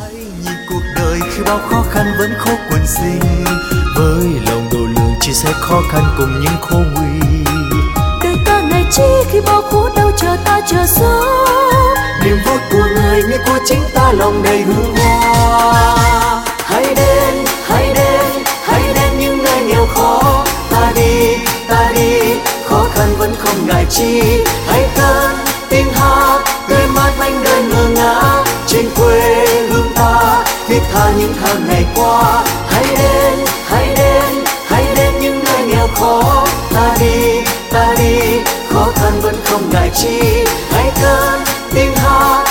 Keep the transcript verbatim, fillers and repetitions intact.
Nhìn cuộc đời khi bao khó khăn vẫn khó quần sinh, với lòng độ lượng chia sẻ khó khăn cùng những khổ nguy. Đời ta ngày chi khi bao khổ đau chờ ta chờ sớm, Niềm vui của người như của chính ta lòng đầy hương hoa. Hãy đến, hãy đến, hãy đến những nơi nghèo khó. Ta đi, ta đi, khó khăn vẫn không ngại chi. Hãy cất tiếng hát tươi mát manh đời ngơ ngác trên quê hương ta, thiết tha những tháng ngày qua. Hãy đến, hãy đến, hãy đến những nơi nghèo khó. Ta đi, ta đi, khó khăn vẫn không ngại chi. Hãy cất tiếng hát